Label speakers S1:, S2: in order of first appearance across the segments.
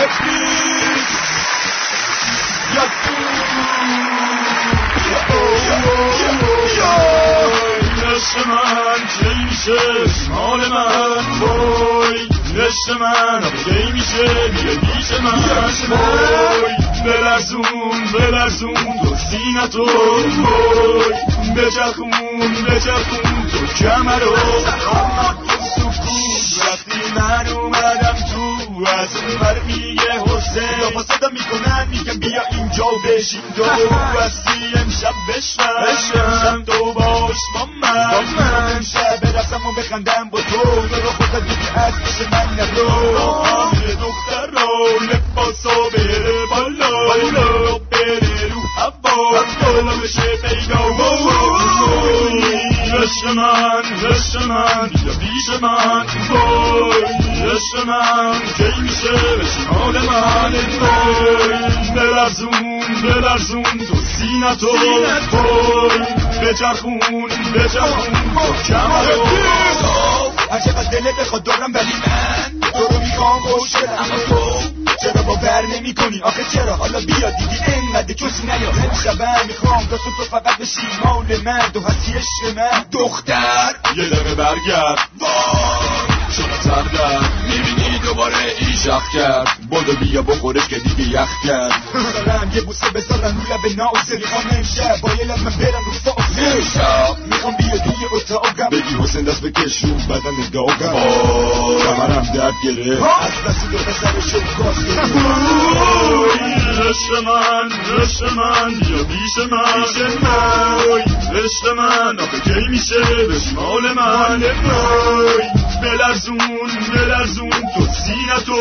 S1: نشت من کی میشه شمال من وای نشت من کی میشه بیه دیش من وای بلرزون تو سینتو وای بچرخون تو کمرو وقتی من اومدم تو از اون بر میگه حسین با صدا میکنن میگم بیا اینجا بشین دو هستی امشب بشم تو باش با من امشب رفتم و بخندم با تو رو خودت دیگه از پیش من نرو یه دختر رو لباسا بره بالا بره رو هوا بشه پیدا عشق من یا پیش من وای عشق من کی میشه به شمال من وای بلرزون تو سینتو وای بچرخون تو کمرو هرچقدر دلت بخواد دارم ولی من تو رو میخوام خوش بدم اما تو چرا باور نمی کنی آخه چرا حالا بیا دیدی اینقدر کسی نیا امشبم میخوام تا تو فقط بشی مال من تو هستی عشق من دختر یه دقیقه برگرد وای چرا سردم میبینی دوباره ایشخ کرد بادو بیا بخورش که دیگه یخ کرد دارم یه بوسه بذارم رو لب ناوسه میخوام امشب با یه لب من برم رو فاصله امشب میخوام بیا توی اتاقم بگی حسین دست بکش رو بدن داغم کمرم درد گره از دست دو بسر شد کاس گره عشق من یا بیش من عشق من آخه کی میشه به شمال من بلرزون تو سینتو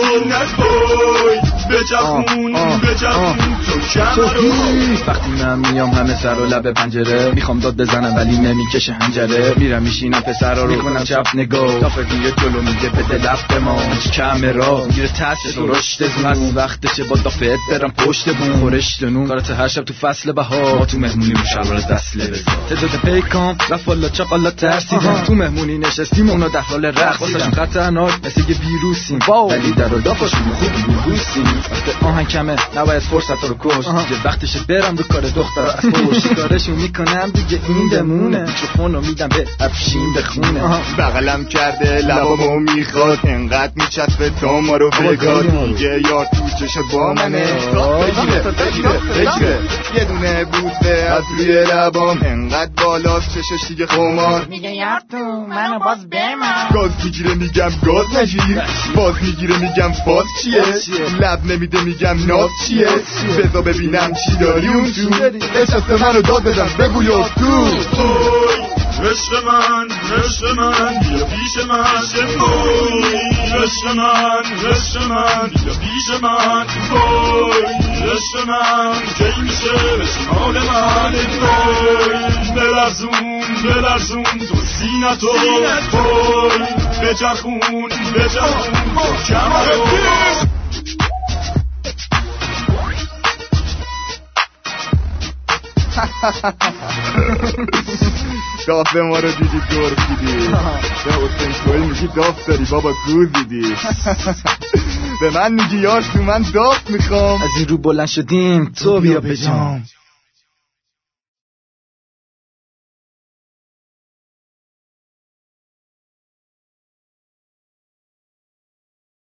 S1: بچرخون تو کمرو
S2: وقتی من میام همه سر و لب پنجره میخوام داد بزنم ولی نمیکشه حنجره میرم میشینم پسرا رو میکنم چپ نگاه تا میگه جلو میگه بده لب ما کامرا میگیره تاس تو رشد زون وقتشه با دافت برم پشت بون خورشت نون کارت هر شب تو فصل بهار ما تو مهمونی رو شلوار دست لبس تعداد پیکام رفت والا چقالا ترسیدم تو مهمونی نشستیم اونا در حال رقص واسهشون خطرناک مثل یه ویروسیم ولی در و دافاشون خوبی میبوسیم وقت آهن کمه نباید فرصت رو کش دیگه وقتشه برم رو کار دختر از پوشی کارشون میکنم دیگه این دمونه میکروفونو میدم به افشین بخونه
S3: بغلم کرده لبامو میخواد انقدر میچسبه تا ما رو بگاد دیگه یار تو چشت با منه بگیره یه دونه بوسه از روی لبام انقدر بالاست چشش دیگه خمار
S4: میگه یار تو منو باز بمان
S3: گاز میگیره میگم گاز نگیر باز میگیره میگم باز چیه لب نمیده میگم ناز چیه بذار ببینم چی داری اون تو احساس منو داد بزن بگو یا تو
S1: عشق من بیا پیش من عشق من بیا پیش من عشق من کی میشه به شمال من بلرزون تو سینتو بچرخون تو کمرو
S3: داف ما رو دیدی دور کیدی به حسین توی میگی داف داری بابا گوزیدی به من میگی یار تو من داف میخوام
S2: از این رو بلند شدیم تو بیا بجام